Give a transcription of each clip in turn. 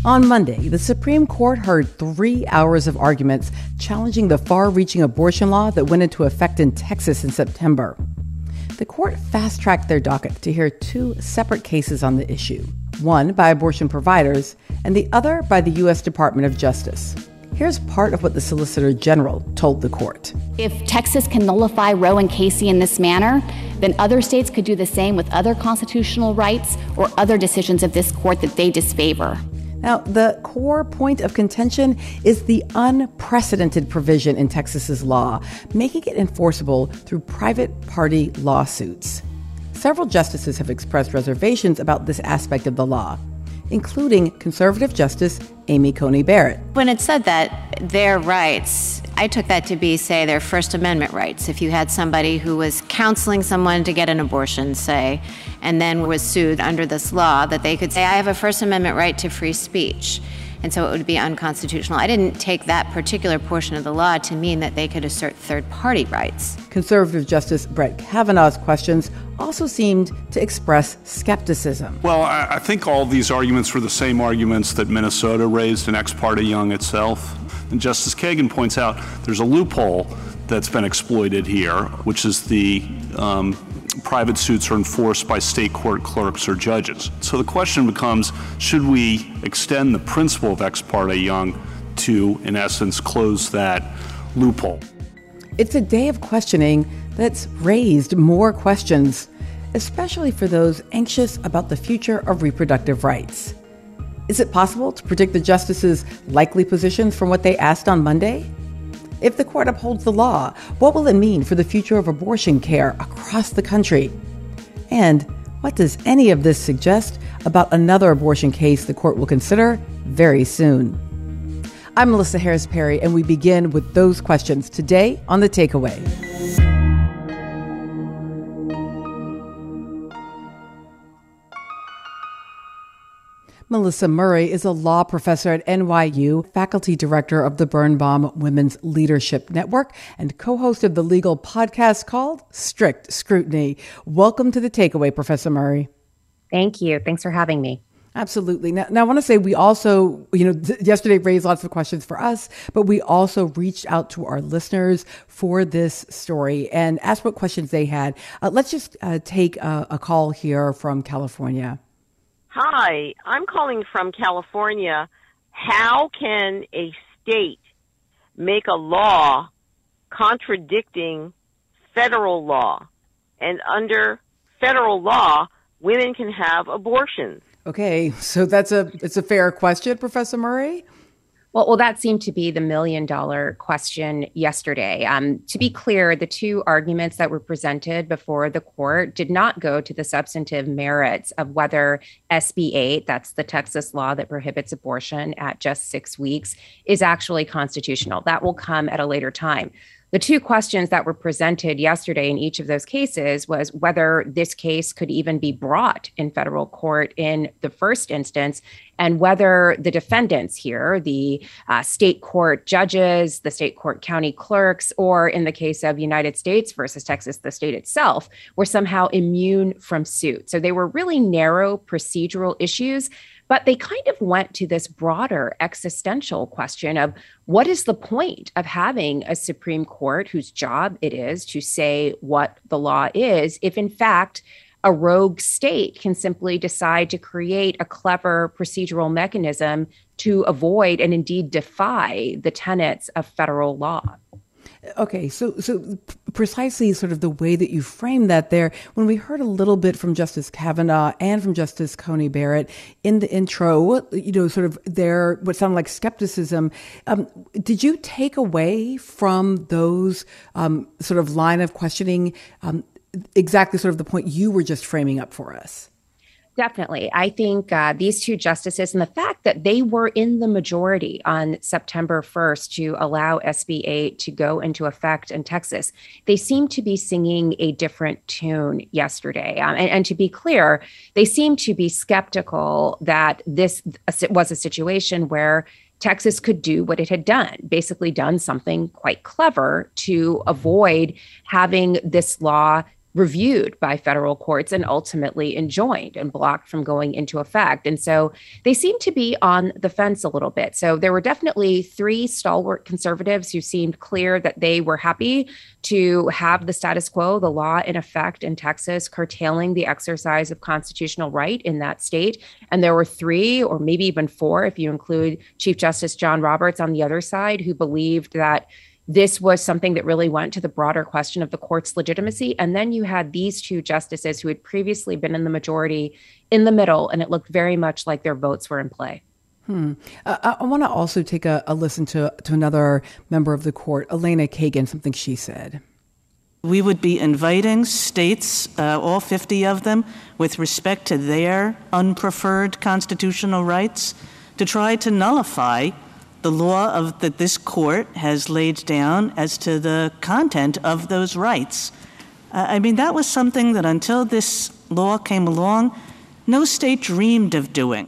On Monday, the Supreme Court heard 3 hours of arguments challenging the far-reaching abortion law that went into effect in Texas in September. The court fast-tracked their docket to hear 2 separate cases on the issue, one by abortion providers and the other by the U.S. Department of Justice. Here's part of what the Solicitor General told the court. If Texas can nullify Roe and Casey in this manner, then other states could do the same with other constitutional rights or other decisions of this court that they disfavor. Now, the core point of contention is the unprecedented provision in Texas's law, making it enforceable through private party lawsuits. Several justices have expressed reservations about this aspect of the law, including conservative Justice Amy Coney Barrett. When it said that their rights, I took that to be, say, their First Amendment rights. If you had somebody who was counseling someone to get an abortion, say, and then was sued under this law, that they could say, I have a First Amendment right to free speech. And so it would be unconstitutional. I didn't take that particular portion of the law to mean that they could assert third-party rights. Conservative Justice Brett Kavanaugh's questions also seemed to express skepticism. Well, I think all these arguments were the same arguments that Minnesota raised in Ex parte Young itself. And Justice Kagan points out there's a loophole that's been exploited here, which is the private suits are enforced by state court clerks or judges. So the question becomes, should we extend the principle of Ex parte Young to, in essence, close that loophole? It's a day of questioning that's raised more questions, especially for those anxious about the future of reproductive rights. Is it possible to predict the justices' likely positions from what they asked on Monday? If the court upholds the law, what will it mean for the future of abortion care across the country? And what does any of this suggest about another abortion case the court will consider very soon? I'm Melissa Harris Perry, and we begin with those questions today on The Takeaway. Melissa Murray is a law professor at NYU, faculty director of the Birnbaum Women's Leadership Network, and co-host of the legal podcast called Strict Scrutiny. Welcome to The Takeaway, Professor Murray. Thank you. Thanks for having me. Absolutely. Now I want to say we also, yesterday raised lots of questions for us, but we also reached out to our listeners for this story and asked what questions they had. Let's just take a call here from California. Hi, I'm calling from California. How can a state make a law contradicting federal law? And under federal law, women can have abortions. Okay, so it's a fair question, Professor Murray. Well, that seemed to be the million-dollar question yesterday. To be clear, the 2 arguments that were presented before the court did not go to the substantive merits of whether SB 8, that's the Texas law that prohibits abortion at just 6 weeks, is actually constitutional. That will come at a later time. The 2 questions that were presented yesterday in each of those cases was whether this case could even be brought in federal court in the first instance, and whether the defendants here, the state court judges, the state court county clerks, or in the case of United States versus Texas, the state itself, were somehow immune from suit. So they were really narrow procedural issues, but they kind of went to this broader existential question of what is the point of having a Supreme Court whose job it is to say what the law is, if in fact a rogue state can simply decide to create a clever procedural mechanism to avoid and indeed defy the tenets of federal law. Okay, so precisely sort of the way that you framed that there, when we heard a little bit from Justice Kavanaugh and from Justice Coney Barrett in the intro, sort of their what sounded like skepticism, did you take away from those sort of line of questioning exactly sort of the point you were just framing up for us? Definitely. I think these 2 justices and the fact that they were in the majority on September 1st to allow SB 8 to go into effect in Texas, they seem to be singing a different tune yesterday. And to be clear, they seem to be skeptical that this was a situation where Texas could do what it had done, basically done something quite clever to avoid having this law reviewed by federal courts and ultimately enjoined and blocked from going into effect. And so they seem to be on the fence a little bit. So there were definitely 3 stalwart conservatives who seemed clear that they were happy to have the status quo, the law in effect in Texas, curtailing the exercise of constitutional right in that state. And there were 3 or maybe even 4, if you include Chief Justice John Roberts on the other side, who believed that this was something that really went to the broader question of the court's legitimacy. And then you had these 2 justices who had previously been in the majority in the middle, and it looked very much like their votes were in play. I want to also take a listen to another member of the court, Elena Kagan, something she said. We would be inviting states, all 50 of them, with respect to their unpreferred constitutional rights, to try to nullify the law that this court has laid down as to the content of those rights. I mean, that was something that until this law came along, no state dreamed of doing.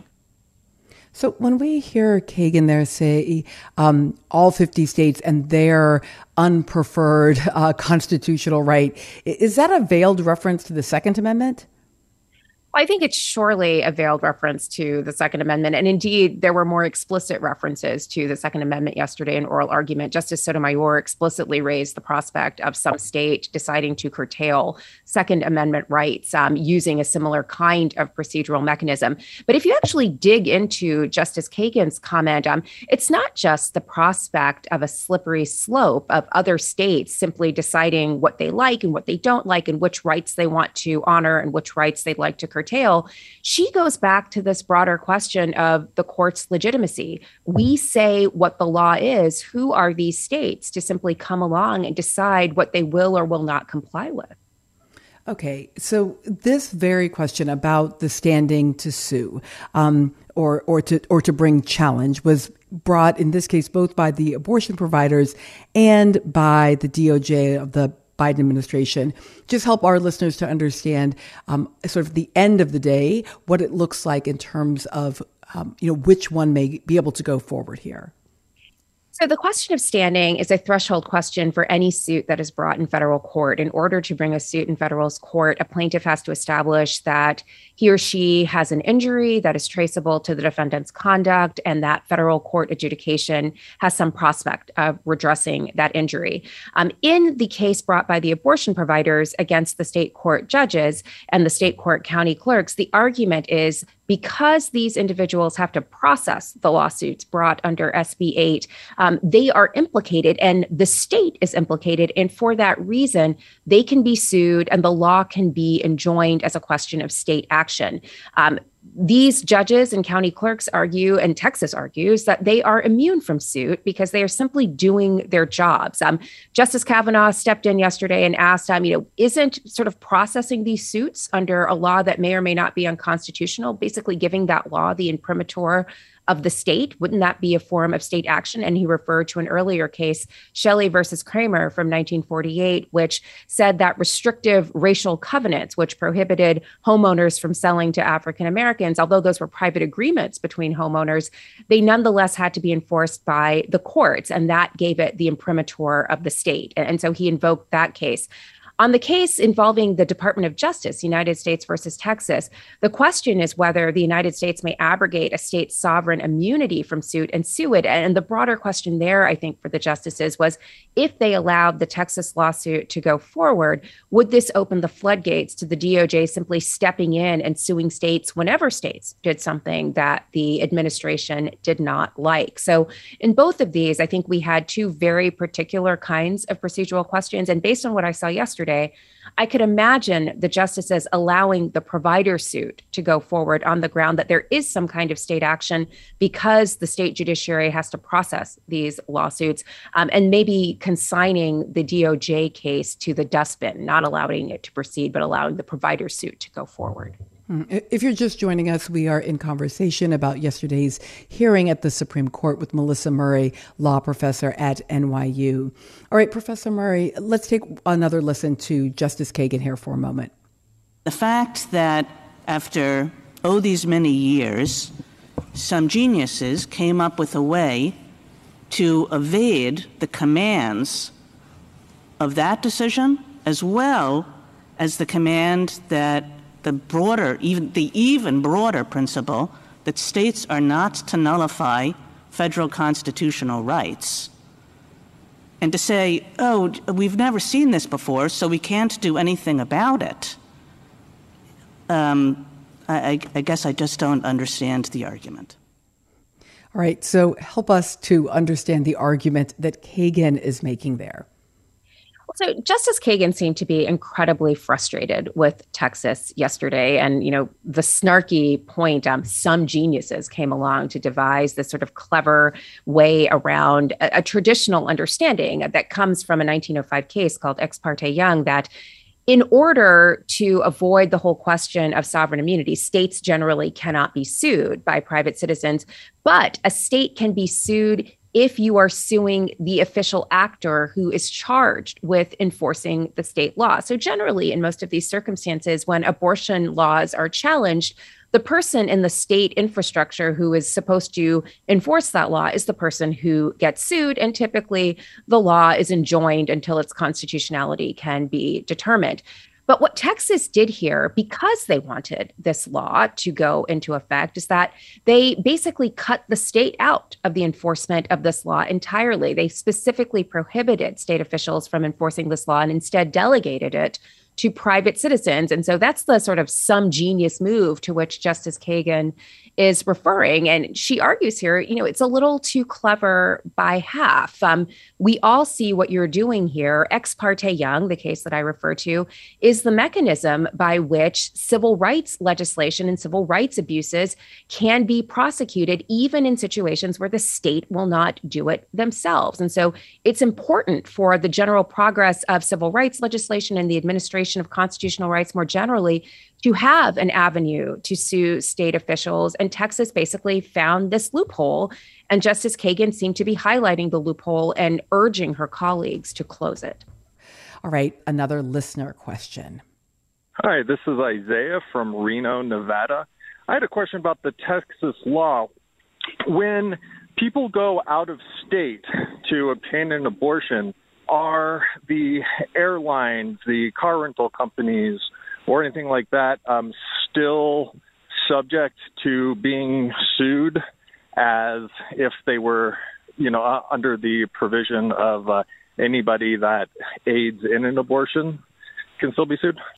So when we hear Kagan there say all 50 states and their unpreferred constitutional right, is that a veiled reference to the Second Amendment? I think it's surely a veiled reference to the Second Amendment. And indeed, there were more explicit references to the Second Amendment yesterday in oral argument. Justice Sotomayor explicitly raised the prospect of some state deciding to curtail Second Amendment rights using a similar kind of procedural mechanism. But if you actually dig into Justice Kagan's comment, it's not just the prospect of a slippery slope of other states simply deciding what they like and what they don't like and which rights they want to honor and which rights they'd like to curtail. She goes back to this broader question of the court's legitimacy. We say what the law is. Who are these states to simply come along and decide what they will or will not comply with? Okay, so this very question about the standing to sue or to bring challenge was brought in this case both by the abortion providers and by the DOJ of the Biden administration. Just help our listeners to understand sort of the end of the day, what it looks like in terms of which one may be able to go forward here. So the question of standing is a threshold question for any suit that is brought in federal court. In order to bring a suit in federal court, a plaintiff has to establish that he or she has an injury that is traceable to the defendant's conduct and that federal court adjudication has some prospect of redressing that injury. In the case brought by the abortion providers against the state court judges and the state court county clerks, the argument is because these individuals have to process the lawsuits brought under SB 8, they are implicated and the state is implicated. And for that reason, they can be sued and the law can be enjoined as a question of state action. These judges and county clerks argue, and Texas argues, that they are immune from suit because they are simply doing their jobs. Justice Kavanaugh stepped in yesterday and asked, isn't sort of processing these suits under a law that may or may not be unconstitutional, basically giving that law the imprimatur of the state? Wouldn't that be a form of state action? And he referred to an earlier case, Shelley versus Kramer from 1948, which said that restrictive racial covenants, which prohibited homeowners from selling to African Americans, although those were private agreements between homeowners, they nonetheless had to be enforced by the courts. And that gave it the imprimatur of the state. And so he invoked that case. On the case involving the Department of Justice, United States versus Texas, the question is whether the United States may abrogate a state's sovereign immunity from suit and sue it. And the broader question there, I think, for the justices was if they allowed the Texas lawsuit to go forward, would this open the floodgates to the DOJ simply stepping in and suing states whenever states did something that the administration did not like? So in both of these, I think we had 2 very particular kinds of procedural questions. And based on what I saw yesterday, I could imagine the justices allowing the provider suit to go forward on the ground that there is some kind of state action because the state judiciary has to process these lawsuits, and maybe consigning the DOJ case to the dustbin, not allowing it to proceed, but allowing the provider suit to go forward. If you're just joining us, we are in conversation about yesterday's hearing at the Supreme Court with Melissa Murray, law professor at NYU. All right, Professor Murray, let's take another listen to Justice Kagan here for a moment. The fact that after, these many years, some geniuses came up with a way to evade the commands of that decision as well as the command that the even broader principle that states are not to nullify federal constitutional rights. And to say, oh, we've never seen this before, so we can't do anything about it. I guess I just don't understand the argument. All right, so help us to understand the argument that Kagan is making there. So Justice Kagan seemed to be incredibly frustrated with Texas yesterday. And, the snarky point, some geniuses came along to devise this sort of clever way around a traditional understanding that comes from a 1905 case called Ex parte Young, that in order to avoid the whole question of sovereign immunity, states generally cannot be sued by private citizens, but a state can be sued if you are suing the official actor who is charged with enforcing the state law. So generally, in most of these circumstances, when abortion laws are challenged, the person in the state infrastructure who is supposed to enforce that law is the person who gets sued. And typically, the law is enjoined until its constitutionality can be determined. But what Texas did here, because they wanted this law to go into effect, is that they basically cut the state out of the enforcement of this law entirely. They specifically prohibited state officials from enforcing this law and instead delegated it to private citizens. And so that's the sort of some genius move to which Justice Kagan is referring. And she argues here, it's a little too clever by half. We all see what you're doing here. Ex parte Young, the case that I refer to, is the mechanism by which civil rights legislation and civil rights abuses can be prosecuted, even in situations where the state will not do it themselves. And so it's important for the general progress of civil rights legislation and the administration of constitutional rights more generally to have an avenue to sue state officials. And Texas basically found this loophole. And Justice Kagan seemed to be highlighting the loophole and urging her colleagues to close it. All right, another listener question. Hi, this is Isaiah from Reno, Nevada. I had a question about the Texas law. When people go out of state to obtain an abortion, are the airlines, the car rental companies, or anything like that still subject to being sued as if they were, under the provision of anybody that aids in an abortion can still be sued?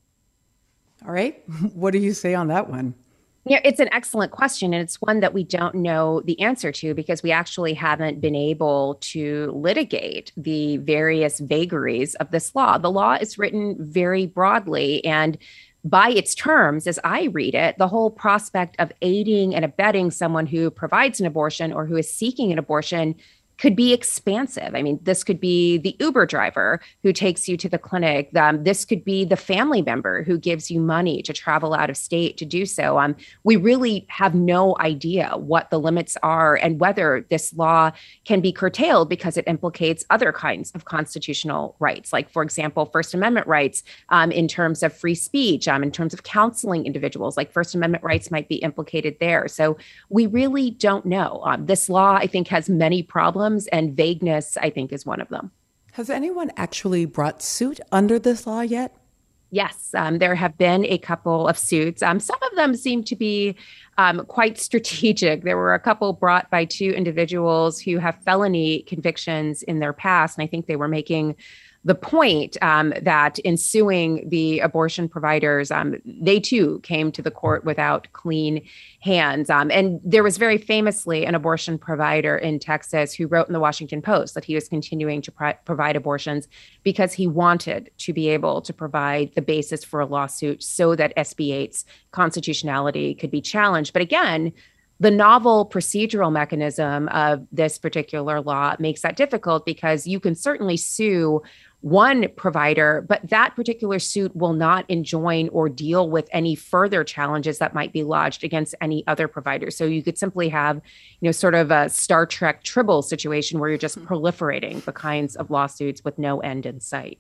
All right. What do you say on that one? It's an excellent question, and it's one that we don't know the answer to because we actually haven't been able to litigate the various vagaries of this law. The law is written very broadly, and by its terms, as I read it, the whole prospect of aiding and abetting someone who provides an abortion or who is seeking an abortion could be expansive. I mean, this could be the Uber driver who takes you to the clinic. This could be the family member who gives you money to travel out of state to do so. We really have no idea what the limits are and whether this law can be curtailed because it implicates other kinds of constitutional rights, like, for example, First Amendment rights in terms of free speech, in terms of counseling individuals, like First Amendment rights might be implicated there. So we really don't know. This law, I think, has many problems. And vagueness, I think, is one of them. Has anyone actually brought suit under this law yet? Yes, there have been a couple of suits. Some of them seem to be quite strategic. There were a couple brought by two individuals who have felony convictions in their past. And I think they were making the point that in suing the abortion providers, they too came to the court without clean hands. And there was very famously an abortion provider in Texas who wrote in the Washington Post that he was continuing to provide abortions because he wanted to be able to provide the basis for a lawsuit so that SB 8's constitutionality could be challenged. But again, the novel procedural mechanism of this particular law makes that difficult because you can certainly sue one provider, but that particular suit will not enjoin or deal with any further challenges that might be lodged against any other provider. So you could simply have, sort of a Star Trek Tribble situation where you're just proliferating the kinds of lawsuits with no end in sight.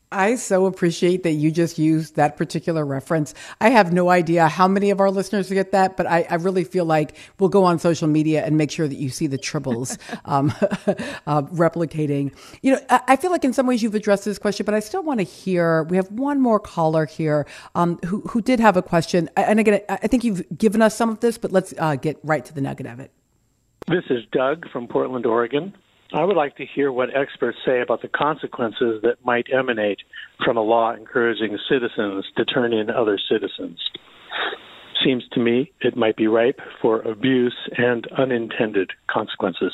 I so appreciate that you just used that particular reference. I have no idea how many of our listeners get that, but I really feel like we'll go on social media and make sure that you see the tribbles replicating. I feel like in some ways you've addressed this question, but I still want to hear, we have one more caller here who did have a question. And again, I think you've given us some of this, but let's get right to the nugget of it. This is Doug from Portland, Oregon. I would like to hear what experts say about the consequences that might emanate from a law encouraging citizens to turn in other citizens. Seems to me it might be ripe for abuse and unintended consequences.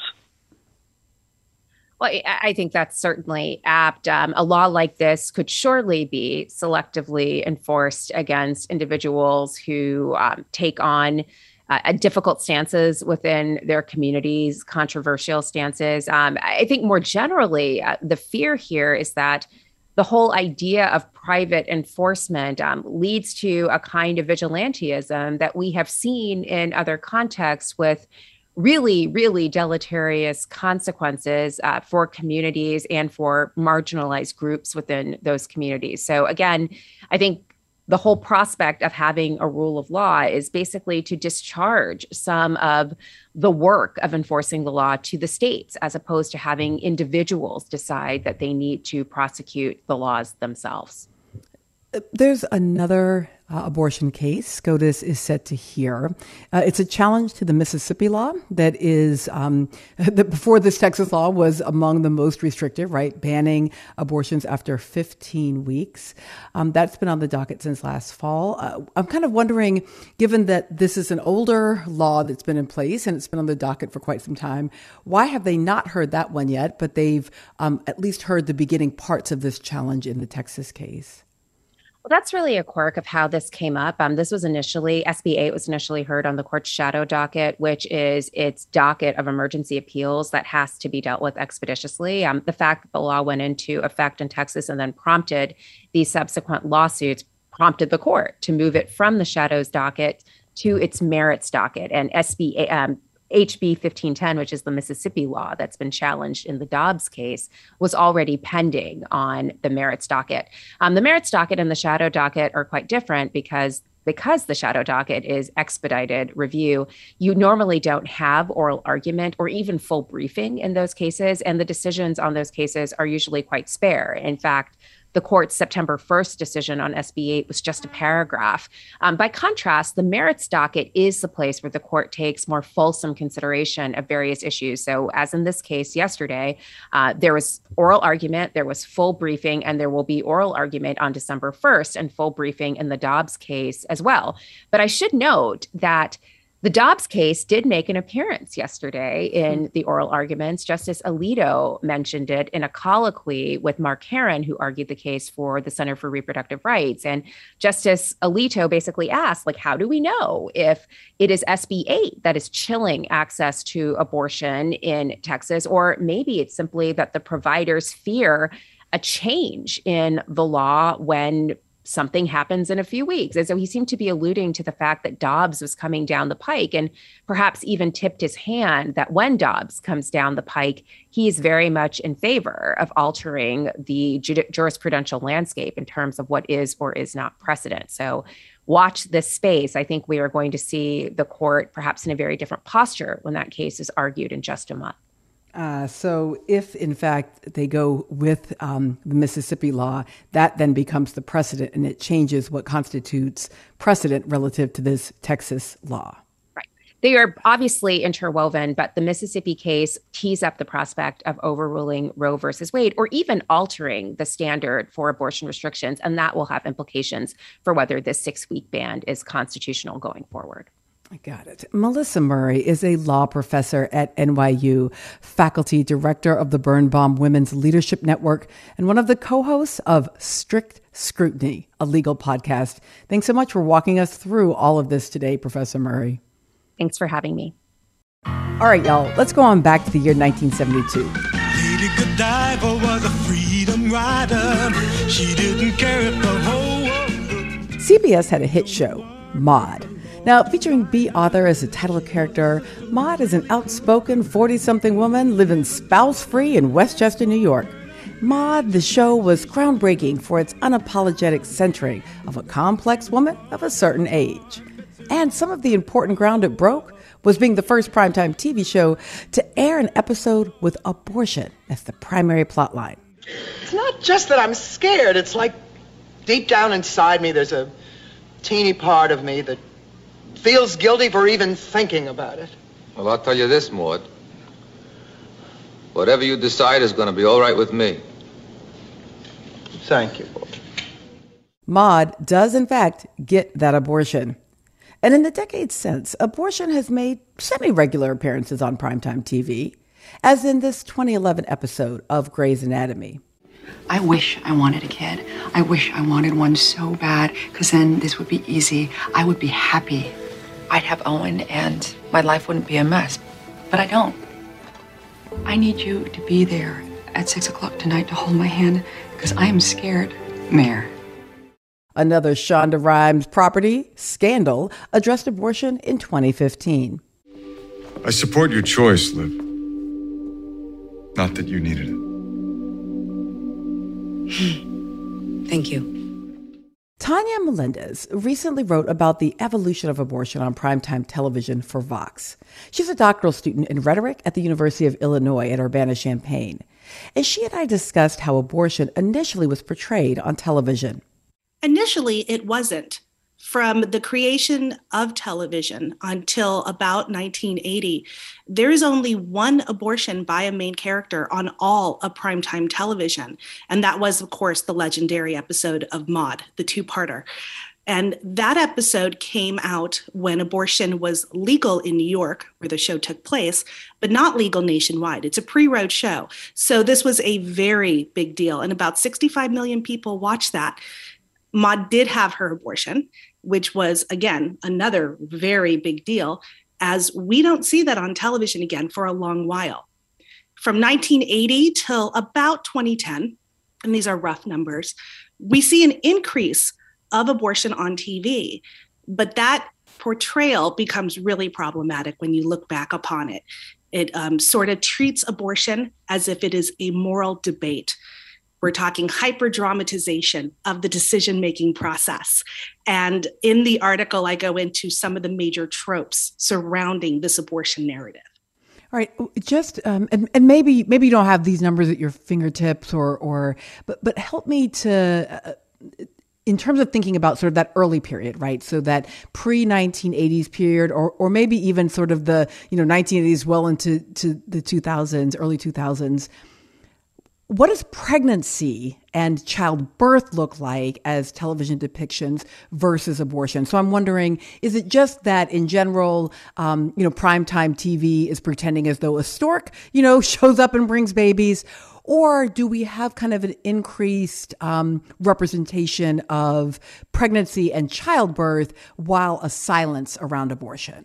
Well, I think that's certainly apt. A law like this could surely be selectively enforced against individuals who take on difficult stances within their communities, controversial stances. I think more generally, the fear here is that the whole idea of private enforcement leads to a kind of vigilantism that we have seen in other contexts with really, really deleterious consequences for communities and for marginalized groups within those communities. So again, I think the whole prospect of having a rule of law is basically to discharge some of the work of enforcing the law to the states, as opposed to having individuals decide that they need to prosecute the laws themselves. There's another abortion case SCOTUS is set to hear. It's a challenge to the Mississippi law that is, that before this Texas law was among the most restrictive, right? Banning abortions after 15 weeks. That's been on the docket since last fall. I'm kind of wondering, given that this is an older law that's been in place and it's been on the docket for quite some time, why have they not heard that one yet, but they've at least heard the beginning parts of this challenge in the Texas case? Well, that's really a quirk of how this came up. This was initially, SB 8 was initially heard on the court's shadow docket, which is its docket of emergency appeals that has to be dealt with expeditiously. The fact that the law went into effect in Texas and then prompted these subsequent lawsuits prompted the court to move it from the shadows docket to its merits docket. And HB 1510, which is the Mississippi law that's been challenged in the Dobbs case, was already pending on the merits docket. The merits docket and the shadow docket are quite different because the shadow docket is expedited review. You normally don't have oral argument or even full briefing in those cases, and the decisions on those cases are usually quite spare. In fact, the court's September 1st decision on SB 8 was just a paragraph. By contrast, the merits docket is the place where the court takes more fulsome consideration of various issues. So as in this case yesterday, there was oral argument, there was full briefing, and there will be oral argument on December 1st and full briefing in the Dobbs case as well. But I should note that the Dobbs case did make an appearance yesterday in the oral arguments. Justice Alito mentioned it in a colloquy with Mark Herron, who argued the case for the Center for Reproductive Rights. And Justice Alito basically asked, how do we know if it is SB 8 that is chilling access to abortion in Texas, or maybe it's simply that the providers fear a change in the law when something happens in a few weeks. And so he seemed to be alluding to the fact that Dobbs was coming down the pike, and perhaps even tipped his hand that when Dobbs comes down the pike, he's very much in favor of altering the jurisprudential landscape in terms of what is or is not precedent. So watch this space. I think we are going to see the court perhaps in a very different posture when that case is argued in just a month. So if, in fact, they go with the Mississippi law, that then becomes the precedent, and it changes what constitutes precedent relative to this Texas law. Right. They are obviously interwoven, but the Mississippi case tees up the prospect of overruling Roe versus Wade, or even altering the standard for abortion restrictions, and that will have implications for whether this 6-week ban is constitutional going forward. I got it. Melissa Murray is a law professor at NYU, faculty director of the Birnbaum Women's Leadership Network, and one of the co-hosts of Strict Scrutiny, a legal podcast. Thanks so much for walking us through all of this today, Professor Murray. Thanks for having me. All right, y'all, let's go on back to the year 1972. Lady Godiva was a freedom rider. She didn't care if the whole world... CBS had a hit show, Maude. Now, featuring Bea Arthur as the title character, Maude is an outspoken 40-something woman living spouse-free in Westchester, New York. Maude, the show was groundbreaking for its unapologetic centering of a complex woman of a certain age. And some of the important ground it broke was being the first primetime TV show to air an episode with abortion as the primary plotline. It's not just that I'm scared. It's like deep down inside me, there's a teeny part of me that feels guilty for even thinking about it. Well, I'll tell you this, Maude. Whatever you decide is going to be all right with me. Thank you. Maude does, in fact, get that abortion. And in the decades since, abortion has made semi-regular appearances on primetime TV, as in this 2011 episode of Grey's Anatomy. I wish I wanted a kid. I wish I wanted one so bad, because then this would be easy. I would be happy. I'd have Owen, and my life wouldn't be a mess. But I don't. I need you to be there at 6 o'clock tonight to hold my hand, because I am scared, Mayor. Another Shonda Rhimes property, Scandal, addressed abortion in 2015. I support your choice, Liv. Not that you needed it. Thank you. Tanya Melendez recently wrote about the evolution of abortion on primetime television for Vox. She's a doctoral student in rhetoric at the University of Illinois at Urbana-Champaign. And she and I discussed how abortion initially was portrayed on television. Initially, it wasn't. From the creation of television until about 1980, there is only one abortion by a main character on all of primetime television. And that was, of course, the legendary episode of Maude, the two-parter. And that episode came out when abortion was legal in New York, where the show took place, but not legal nationwide. It's a pre-road show. So this was a very big deal. And about 65 million people watched that. Maude did have her abortion, which was, again, another very big deal, as we don't see that on television again for a long while. From 1980 till about 2010, and these are rough numbers, we see an increase of abortion on TV, but that portrayal becomes really problematic when you look back upon it. It sort of treats abortion as if it is a moral debate. We're talking hyper-dramatization of the decision-making process. And in the article, I go into some of the major tropes surrounding this abortion narrative. All right, just and maybe you don't have these numbers at your fingertips, but help me to in terms of thinking about sort of that early period, right? So that pre-1980s period, or maybe even sort of the 1980s well into the 2000s, early 2000s. What does pregnancy and childbirth look like as television depictions versus abortion? So I'm wondering, is it just that in general, primetime TV is pretending as though a stork, shows up and brings babies? Or do we have kind of an increased representation of pregnancy and childbirth while a silence around abortion?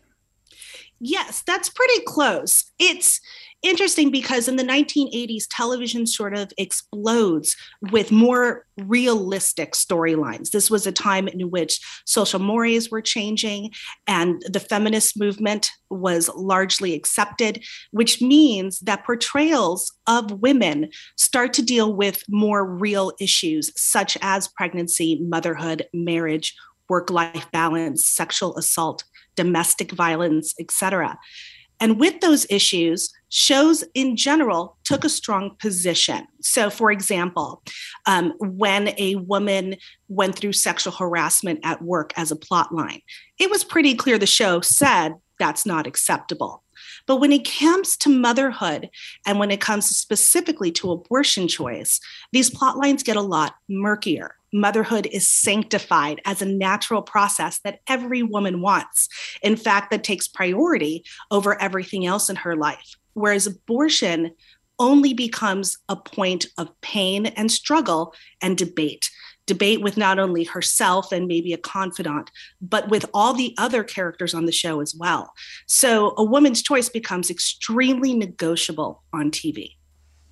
Yes, that's pretty close. It's interesting because in the 1980s, television sort of explodes with more realistic storylines. This was a time in which social mores were changing and the feminist movement was largely accepted, which means that portrayals of women start to deal with more real issues such as pregnancy, motherhood, marriage, work-life balance, sexual assault, domestic violence, etc. And with those issues, shows in general took a strong position. So, for example, when a woman went through sexual harassment at work as a plot line, it was pretty clear the show said that's not acceptable. But when it comes to motherhood and when it comes specifically to abortion choice, these plot lines get a lot murkier. Motherhood is sanctified as a natural process that every woman wants. In fact, that takes priority over everything else in her life. Whereas abortion only becomes a point of pain and struggle and debate with not only herself and maybe a confidant, but with all the other characters on the show as well. So a woman's choice becomes extremely negotiable on TV.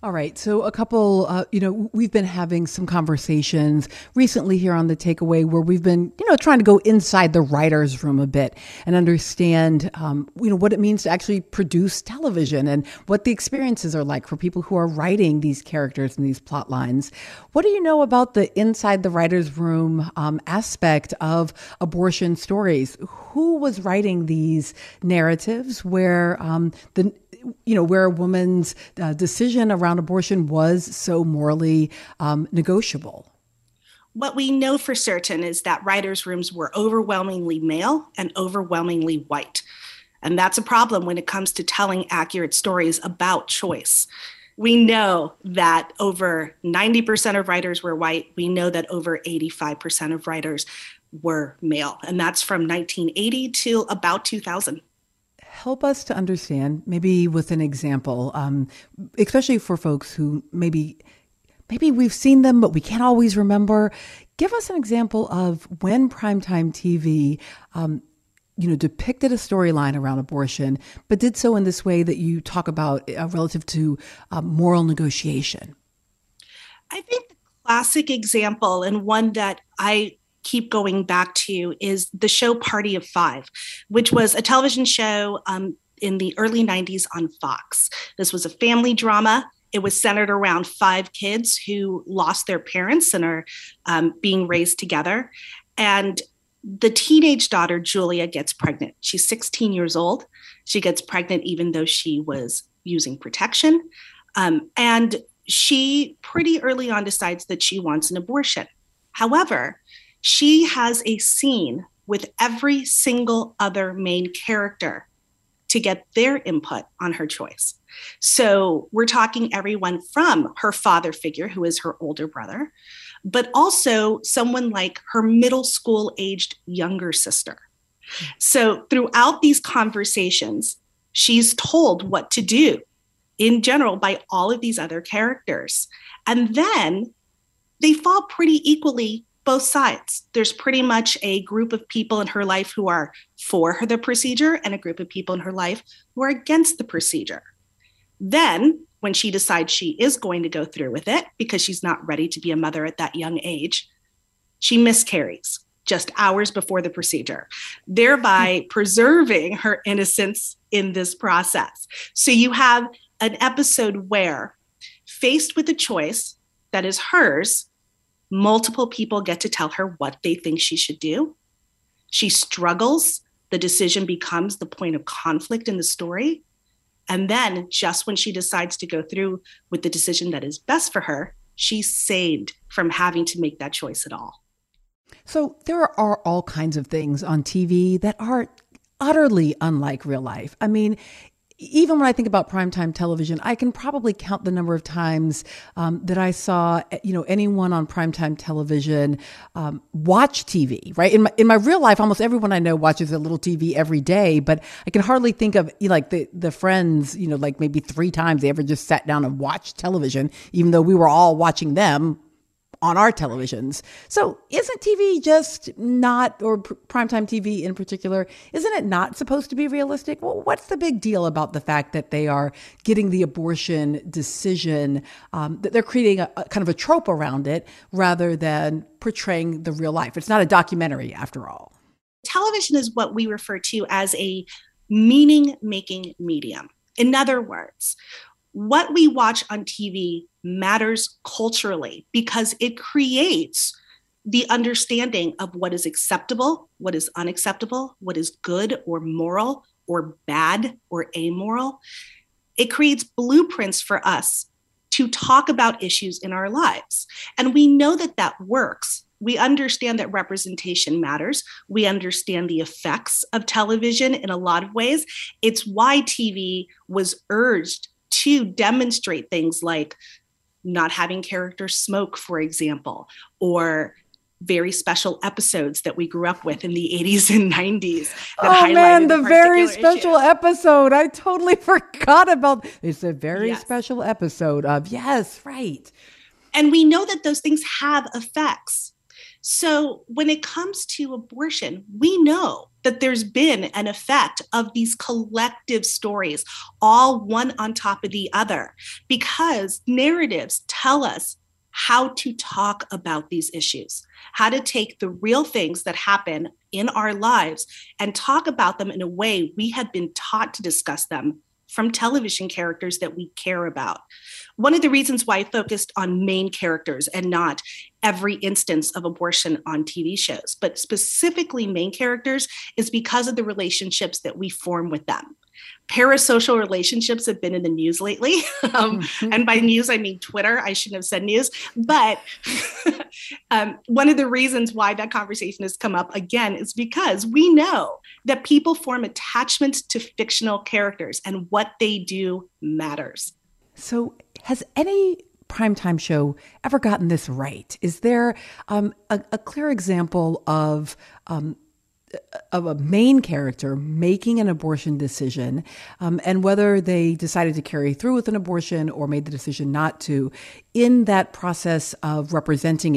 All right. So a couple, we've been having some conversations recently here on The Takeaway where we've been, trying to go inside the writer's room a bit and understand, what it means to actually produce television and what the experiences are like for people who are writing these characters and these plot lines. What do you know about the inside the writer's room aspect of abortion stories? Who was writing these narratives where where a woman's decision around abortion was so morally negotiable? What we know for certain is that writers' rooms were overwhelmingly male and overwhelmingly white. And that's a problem when it comes to telling accurate stories about choice. We know that over 90% of writers were white. We know that over 85% of writers were male. And that's from 1980 to about 2000. Help us to understand, maybe with an example, especially for folks who maybe we've seen them, but we can't always remember. Give us an example of when primetime TV, depicted a storyline around abortion, but did so in this way that you talk about relative to moral negotiation. I think the classic example, and one that I keep going back to, is the show Party of Five, which was a television show in the early 90s on Fox. This was a family drama. It was centered around 5 kids who lost their parents and are being raised together. And the teenage daughter, Julia, gets pregnant. She's 16 years old. She gets pregnant even though she was using protection. And she pretty early on decides that she wants an abortion. However, she has a scene with every single other main character to get their input on her choice. So we're talking everyone from her father figure, who is her older brother, but also someone like her middle school aged younger sister. So throughout these conversations, she's told what to do in general by all of these other characters. And then they fall pretty equally both sides. There's pretty much a group of people in her life who are for the procedure and a group of people in her life who are against the procedure. Then, when she decides she is going to go through with it because she's not ready to be a mother at that young age, she miscarries just hours before the procedure, thereby preserving her innocence in this process. So you have an episode where, faced with a choice that is hers, multiple people get to tell her what they think she should do. She struggles. The decision becomes the point of conflict in the story. And then just when she decides to go through with the decision that is best for her, she's saved from having to make that choice at all. So there are all kinds of things on TV that are utterly unlike real life. I mean, even when I think about primetime television, I can probably count the number of times that I saw, anyone on primetime television watch TV, right? In my real life, almost everyone I know watches a little TV every day, but I can hardly think of the friends, like maybe 3 times they ever just sat down and watched television, even though we were all watching them on our televisions. So isn't TV just not, or primetime TV in particular, isn't it not supposed to be realistic? Well, what's the big deal about the fact that they are getting the abortion decision, that they're creating a kind of a trope around it rather than portraying the real life? It's not a documentary after all. Television is what we refer to as a meaning-making medium. In other words, what we watch on TV matters culturally because it creates the understanding of what is acceptable, what is unacceptable, what is good or moral or bad or amoral. It creates blueprints for us to talk about issues in our lives. And we know that that works. We understand that representation matters. We understand the effects of television in a lot of ways. It's why TV was urged to demonstrate things like not having characters smoke, for example, or very special episodes that we grew up with in the 80s and 90s. Oh man, the very special episode. I totally forgot about. It's a very special episode of, yes, right. And we know that those things have effects. So when it comes to abortion, we know that there's been an effect of these collective stories, all one on top of the other, because narratives tell us how to talk about these issues, how to take the real things that happen in our lives and talk about them in a way we had been taught to discuss them from television characters that we care about. One of the reasons why I focused on main characters and not every instance of abortion on TV shows, but specifically main characters, is because of the relationships that we form with them. Parasocial relationships have been in the news lately. And by news, I mean Twitter. I shouldn't have said news. But one of the reasons why that conversation has come up again is because we know that people form attachments to fictional characters and what they do matters. So has any primetime show ever gotten this right? Is there a clear example of a main character making an abortion decision, and whether they decided to carry through with an abortion or made the decision not to, in that process of represented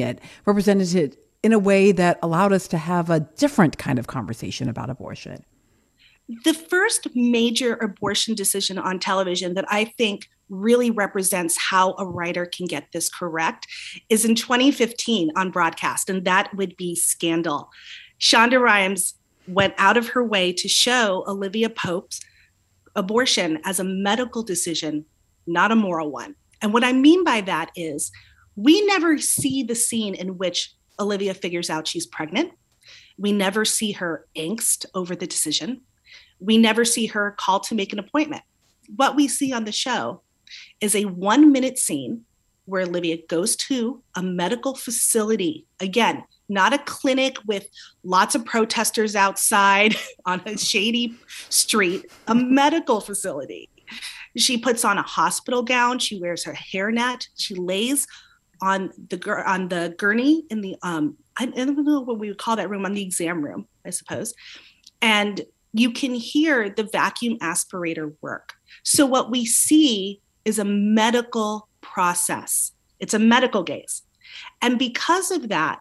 it in a way that allowed us to have a different kind of conversation about abortion? The first major abortion decision on television that I think really represents how a writer can get this correct is in 2015 on broadcast, and that would be Scandal. Shonda Rhimes went out of her way to show Olivia Pope's abortion as a medical decision, not a moral one. And what I mean by that is we never see the scene in which Olivia figures out she's pregnant. We never see her angst over the decision. We never see her call to make an appointment. What we see on the show is a 1-minute scene where Olivia goes to a medical facility. Again, not a clinic with lots of protesters outside on a shady street, a medical facility. She puts on a hospital gown. She wears her hairnet. She lays on the gurney in the, I don't know what we would call that room, on the exam room, I suppose. And you can hear the vacuum aspirator work. So what we see is a medical process. It's a medical gaze. And because of that,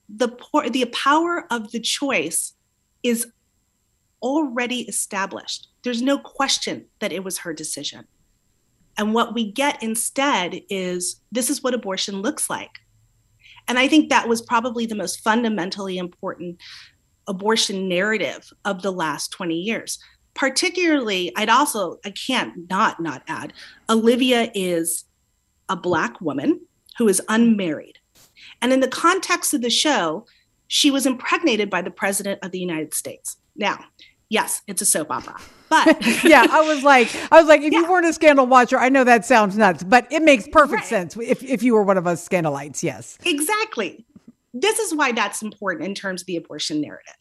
the power of the choice is already established. There's no question that it was her decision. And what we get instead is, this is what abortion looks like. And I think that was probably the most fundamentally important abortion narrative of the last 20 years. Particularly, I can't not add, Olivia is a Black woman who is unmarried. And in the context of the show, she was impregnated by the president of the United States. Now, yes, it's a soap opera, but yeah, I was like, if you weren't a Scandal watcher, I know that sounds nuts, but it makes perfect sense if you were one of us Scandalites. Yes, exactly. This is why that's important in terms of the abortion narrative.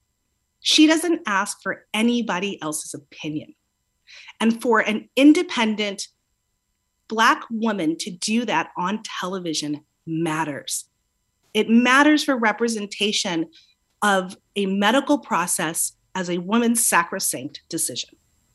She doesn't ask for anybody else's opinion. And for an independent Black woman to do that on television matters. It matters for representation of a medical process as a woman's sacrosanct decision.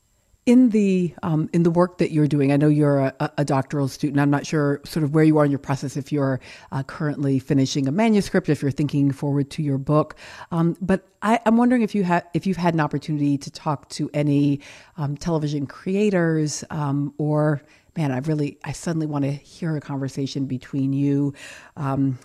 In the work that you're doing, I know you're a doctoral student. I'm not sure sort of where you are in your process, if you're currently finishing a manuscript, if you're thinking forward to your book. But I'm wondering if you've had an opportunity to talk to any television creators, or man, I suddenly want to hear a conversation between you and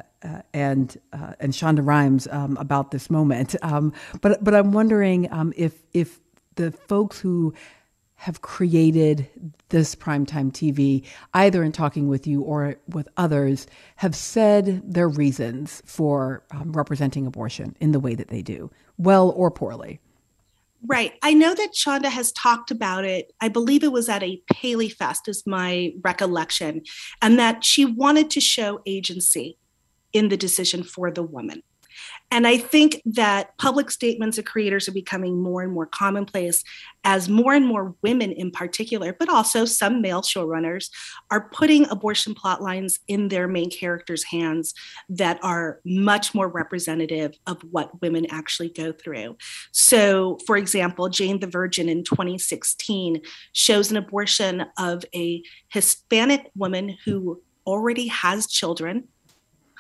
Shonda Rhimes about this moment. But I'm wondering if the folks who have created this primetime TV, either in talking with you or with others, have said their reasons for representing abortion in the way that they do, well or poorly. Right. I know that Shonda has talked about it. I believe it was at a Paley Fest, is my recollection, and that she wanted to show agency in the decision for the woman. And I think that public statements of creators are becoming more and more commonplace as more and more women in particular, but also some male showrunners, are putting abortion plot lines in their main characters' hands that are much more representative of what women actually go through. So, for example, Jane the Virgin in 2016 shows an abortion of a Hispanic woman who already has children,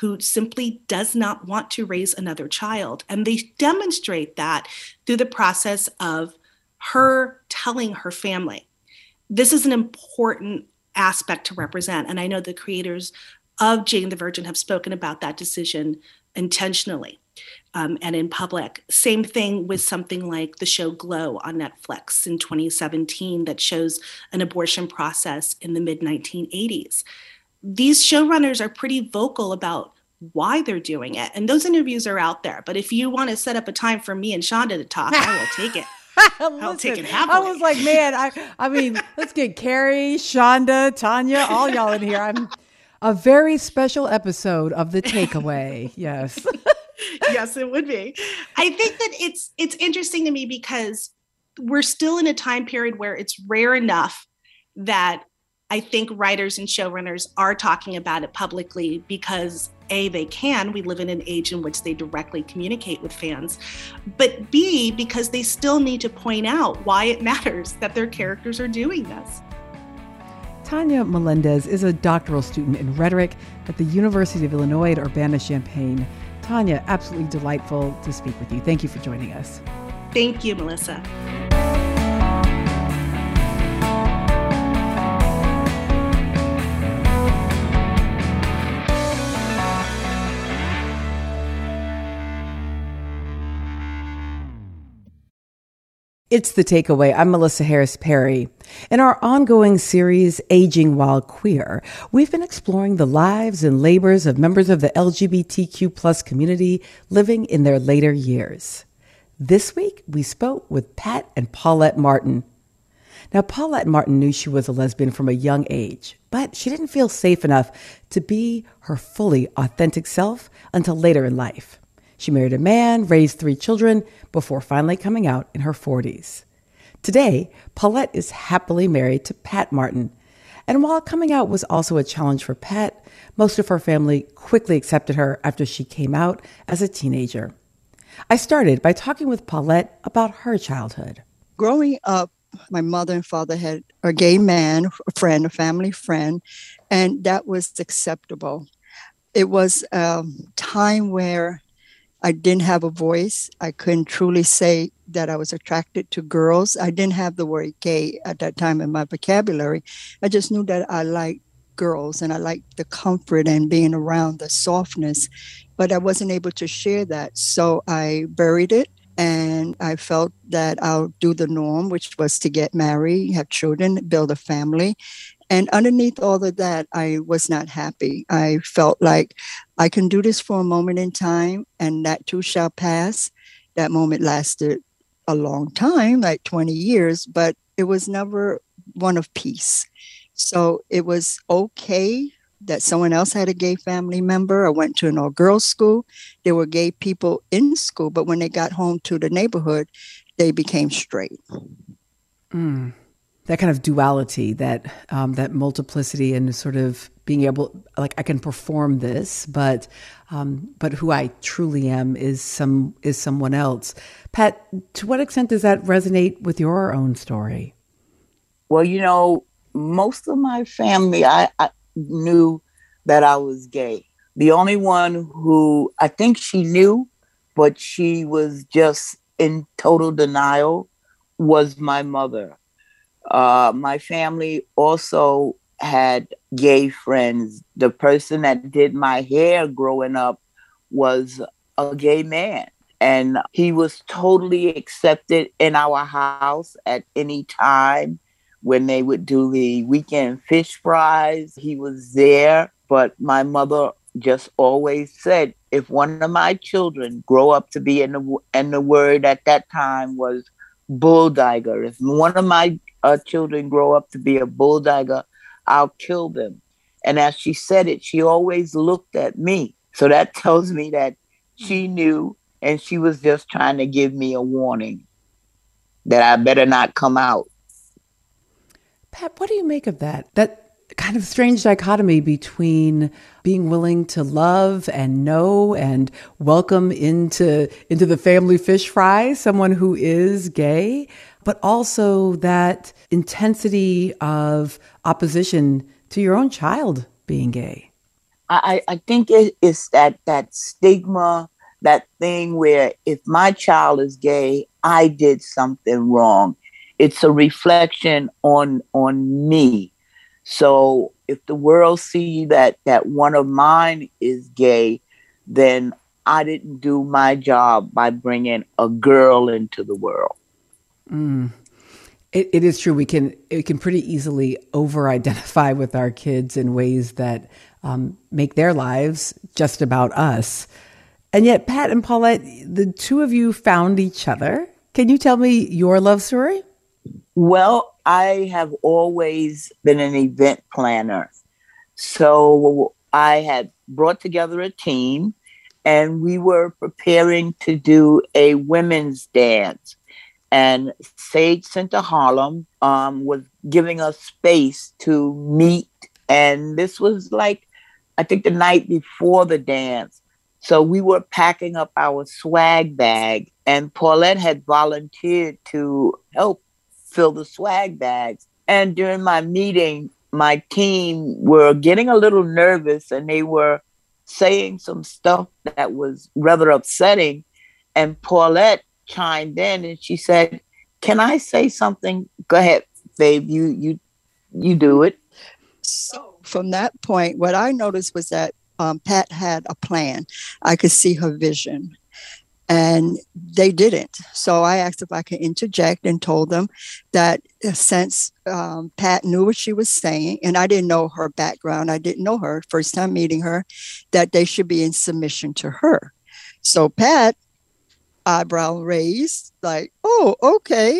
who simply does not want to raise another child. And they demonstrate that through the process of her telling her family. This is an important aspect to represent. And I know the creators of Jane the Virgin have spoken about that decision intentionally and in public. Same thing with something like the show Glow on Netflix in 2017 that shows an abortion process in the mid-1980s. These showrunners are pretty vocal about why they're doing it. And those interviews are out there. But if you want to set up a time for me and Shonda to talk, I will take it. I'll take it happily. I was like, man, I mean, let's get Carrie, Shonda, Tanya, all y'all in here. I'm a very special episode of The Takeaway. Yes. Yes, it would be. I think that it's interesting to me because we're still in a time period where it's rare enough that I think writers and showrunners are talking about it publicly because A, they can. We live in an age in which they directly communicate with fans. But B, because they still need to point out why it matters that their characters are doing this. Tanya Melendez is a doctoral student in rhetoric at the University of Illinois at Urbana-Champaign. Tanya, absolutely delightful to speak with you. Thank you for joining us. Thank you, Melissa. It's The Takeaway. I'm Melissa Harris Perry. In our ongoing series, Aging While Queer, we've been exploring the lives and labors of members of the LGBTQ+ community living in their later years. This week, we spoke with Pat and Paulette Martin. Now, Paulette Martin knew she was a lesbian from a young age, but she didn't feel safe enough to be her fully authentic self until later in life. She married a man, raised 3 children, before finally coming out in her 40s. Today, Paulette is happily married to Pat Martin. And while coming out was also a challenge for Pat, most of her family quickly accepted her after she came out as a teenager. I started by talking with Paulette about her childhood. Growing up, my mother and father had a gay man, a friend, a family friend, and that was acceptable. It was a time where I didn't have a voice. I couldn't truly say that I was attracted to girls. I didn't have the word gay at that time in my vocabulary. I just knew that I liked girls and I liked the comfort and being around the softness, but I wasn't able to share that. So I buried it and I felt that I'll do the norm, which was to get married, have children, build a family. And underneath all of that, I was not happy. I felt like I can do this for a moment in time, and that too shall pass. That moment lasted a long time, like 20 years, but it was never one of peace. So it was okay that someone else had a gay family member. I went to an all-girls school. There were gay people in school, but when they got home to the neighborhood, they became straight. That kind of duality, that multiplicity, and sort of being able, like, I can perform this, but who I truly am is someone else. Pat, to what extent does that resonate with your own story? Well, you know, most of my family, I knew that I was gay. The only one who I think she knew, but she was just in total denial, was my mother. My family also had gay friends. The person that did my hair growing up was a gay man, and he was totally accepted in our house at any time. When they would do the weekend fish fries, he was there. But my mother just always said, if one of my children grow up to be, and the word at that time was bulldigger, if one of my children grow up to be a bulldigger, I'll kill them. And as she said it, she always looked at me. So that tells me that she knew, and she was just trying to give me a warning that I better not come out. Pat, what do you make of that? That kind of strange dichotomy between being willing to love and know and welcome into the family fish fry someone who is gay, but also that intensity of opposition to your own child being gay. I think it's that stigma, that thing where if my child is gay, I did something wrong. It's a reflection on me. So if the world see that one of mine is gay, then I didn't do my job by bringing a girl into the world. It is true. We can pretty easily over-identify with our kids in ways that make their lives just about us. And yet, Pat and Paulette, the two of you found each other. Can you tell me your love story? Well, I have always been an event planner. So I had brought together a team, and we were preparing to do a women's dance. And Sage Center Harlem was giving us space to meet. And this was like, I think, the night before the dance. So we were packing up our swag bag, and Paulette had volunteered to help fill the swag bags. And during my meeting, my team were getting a little nervous, and they were saying some stuff that was rather upsetting. And Paulette chimed in and she said, "Can I say something?" "Go ahead, babe, you do it." So from that point, what I noticed was that Pat had a plan. I could see her vision, and they didn't. So I asked if I could interject and told them that since Pat knew what she was saying, and I didn't know her background, I didn't know her, first time meeting her, that they should be in submission to her. So Pat, eyebrow raised, like, "Oh, okay."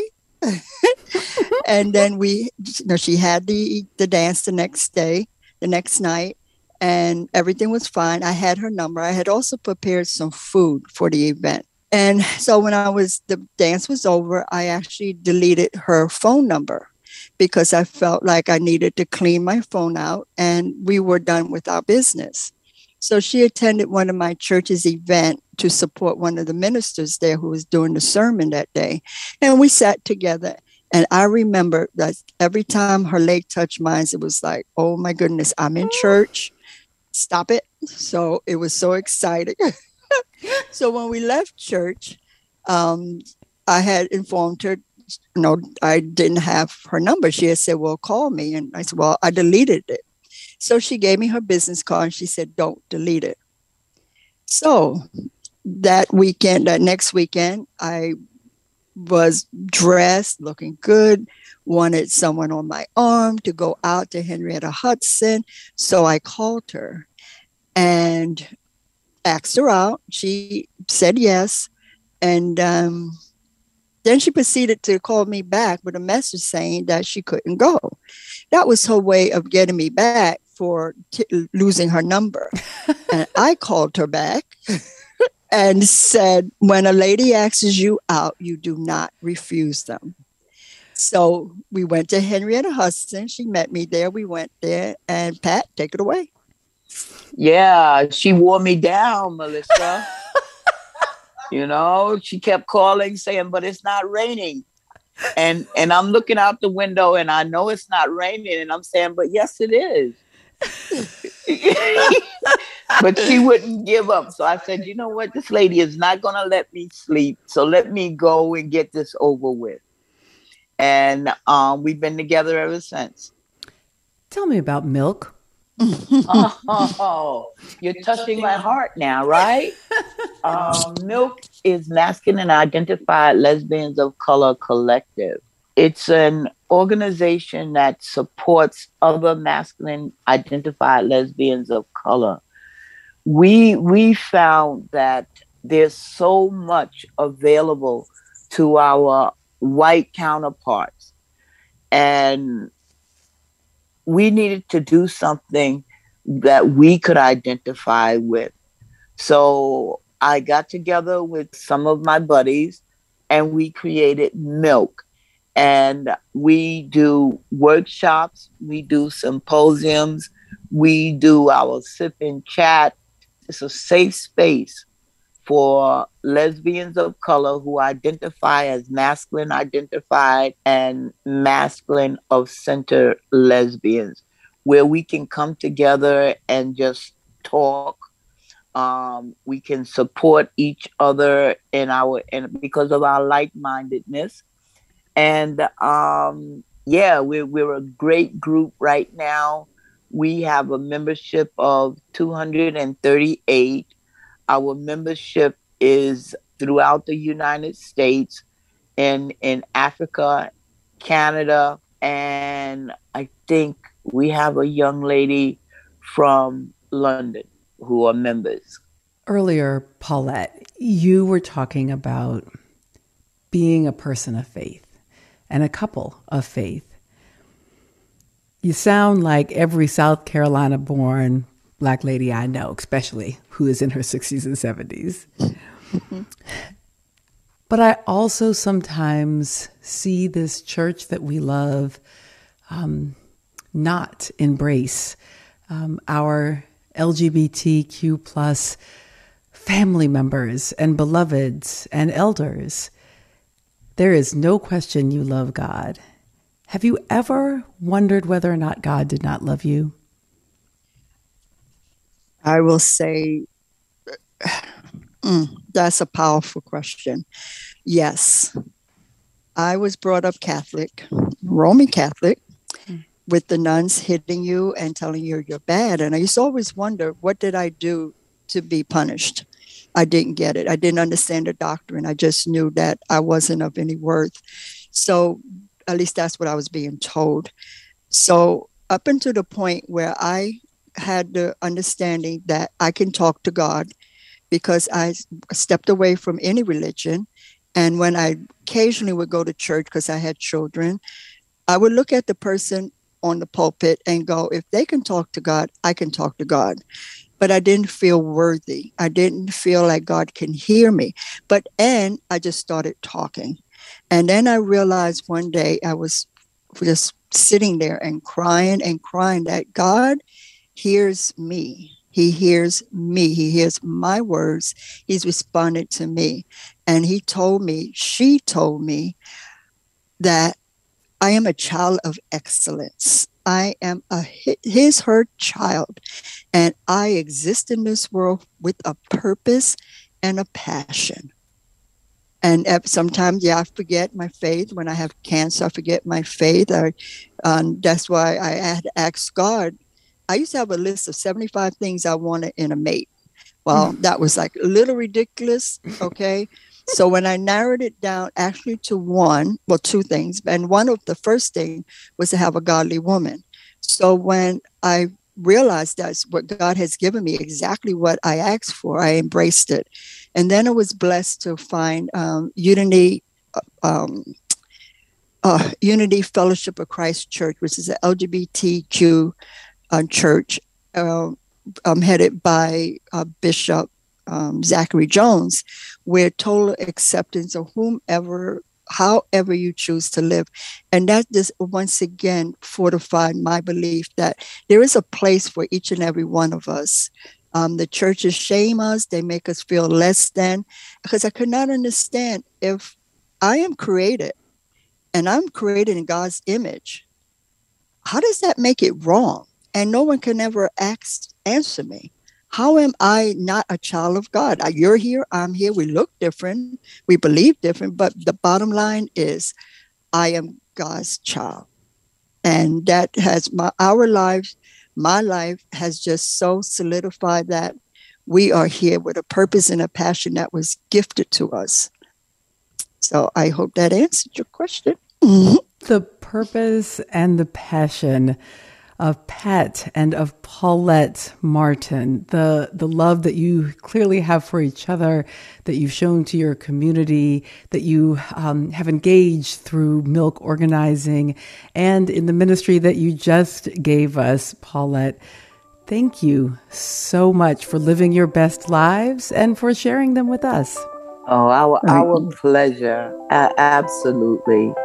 And then she had the dance the next night, and everything was fine. I had her number. I had also prepared some food for the event. And so when the dance was over, I actually deleted her phone number because I felt like I needed to clean my phone out, and we were done with our business. So she attended one of my church's event to support one of the ministers there who was doing the sermon that day. And we sat together. And I remember that every time her leg touched mine, it was like, oh my goodness, I'm in church. Stop it. So it was so exciting. So when we left church, I had informed her, I didn't have her number. She had said, "Well, call me." And I said, "Well, I deleted it." So she gave me her business card and she said, "Don't delete it." So that next weekend, I was dressed, looking good, wanted someone on my arm to go out to Henrietta Hudson. So I called her and asked her out. She said yes. And then she proceeded to call me back with a message saying that she couldn't go. That was her way of getting me back for losing her number. And I called her back and said, "When a lady asks you out, you do not refuse them." So we went to Henrietta Hudson. She met me there. We went there. And Pat, take it away. Yeah, she wore me down, Melissa. She kept calling saying, "But it's not raining." And I'm looking out the window and I know it's not raining. And I'm saying, "But yes, it is." But she wouldn't give up. So I said, "You know what? This lady is not going to let me sleep. So let me go and get this over with." And we've been together ever since. Tell me about Milk. Oh, you're touching my heart now, right? Milk is Masculine Identified Lesbians of Color Collective. It's an organization that supports other masculine identified lesbians of color. We found that there's so much available to our white counterparts, and we needed to do something that we could identify with. So I got together with some of my buddies and we created Milk. And we do workshops, we do symposiums, we do our sip and chat. It's a safe space for lesbians of color who identify as masculine identified and masculine of center lesbians, where we can come together and just talk. We can support each other and because of our like-mindedness. And we're a great group right now. We have a membership of 238. Our membership is throughout the United States, in Africa, Canada, and I think we have a young lady from London who are members. Earlier, Paulette, you were talking about being a person of faith and a couple of faith. You sound like every South Carolina-born Black lady I know, especially who is in her 60s and 70s. But I also sometimes see this church that we love not embrace our LGBTQ plus family members and beloveds and elders. There is no question you love God. Have you ever wondered whether or not God did not love you? I will say that's a powerful question. Yes. I was brought up Catholic, Roman Catholic, with the nuns hitting you and telling you you're bad. And I used to always wonder, what did I do to be punished? I didn't get it. I didn't understand the doctrine. I just knew that I wasn't of any worth. So at least that's what I was being told. So up until the point where I had the understanding that I can talk to God, because I stepped away from any religion. And when I occasionally would go to church because I had children, I would look at the person on the pulpit and go, if they can talk to God, I can talk to God. But I didn't feel worthy. I didn't feel like God can hear me. And I just started talking. And then I realized one day I was just sitting there and crying that God hears me. He hears me. He hears my words. He's responded to me. And she told me that I am a child of excellence. I am her child. And I exist in this world with a purpose and a passion. And sometimes, I forget my faith. When I have cancer, I forget my faith. That's why I had asked God. I used to have a list of 75 things I wanted in a mate. Well, that was like a little ridiculous, okay? So when I narrowed it down actually to two things, and one of the first thing was to have a godly woman. So when I realized that's what God has given me, exactly what I asked for, I embraced it. And then I was blessed to find Unity Fellowship of Christ Church, which is an LGBTQ church headed by Bishop Zachary Jones, where total acceptance of however you choose to live. And that just once again fortified my belief that there is a place for each and every one of us. The churches shame us. They make us feel less than, because I could not understand, if I am created and I'm created in God's image, how does that make it wrong? And no one can ever answer me. How am I not a child of God? You're here, I'm here. We look different. We believe different. But the bottom line is, I am God's child. And that has my life has just so solidified that we are here with a purpose and a passion that was gifted to us. So I hope that answered your question. The purpose and the passion of Pat and of Paulette Martin, the love that you clearly have for each other, that you've shown to your community, that you have engaged through Milk organizing, and in the ministry that you just gave us, Paulette. Thank you so much for living your best lives and for sharing them with us. Oh, our pleasure. Absolutely.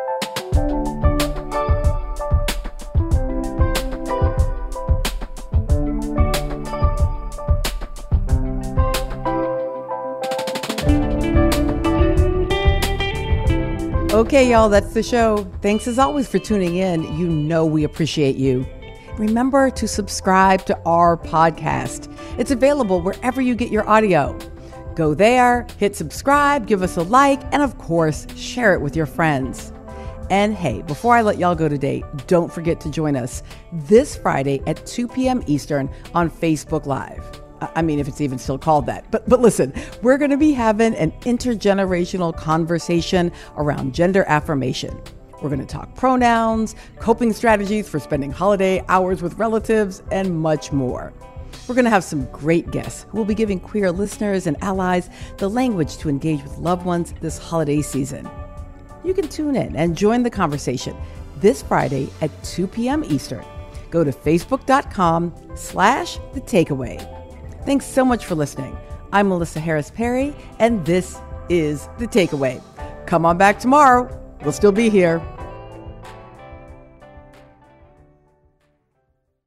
Okay, y'all, that's the show. Thanks as always for tuning in. You know we appreciate you. Remember to subscribe to our podcast It's available wherever you get your audio. Go there, hit subscribe, give us a like, and of course, share it with your friends. And hey, before I let y'all go today, don't forget to join us this Friday at 2 p.m. Eastern on Facebook Live. I mean, if it's even still called that. But listen, we're going to be having an intergenerational conversation around gender affirmation. We're going to talk pronouns, coping strategies for spending holiday hours with relatives, and much more. We're going to have some great guests who will be giving queer listeners and allies the language to engage with loved ones this holiday season. You can tune in and join the conversation this Friday at 2 p.m. Eastern. Go to facebook.com/The Takeaway. Thanks so much for listening. I'm Melissa Harris Perry, and this is The Takeaway. Come on back tomorrow. We'll still be here.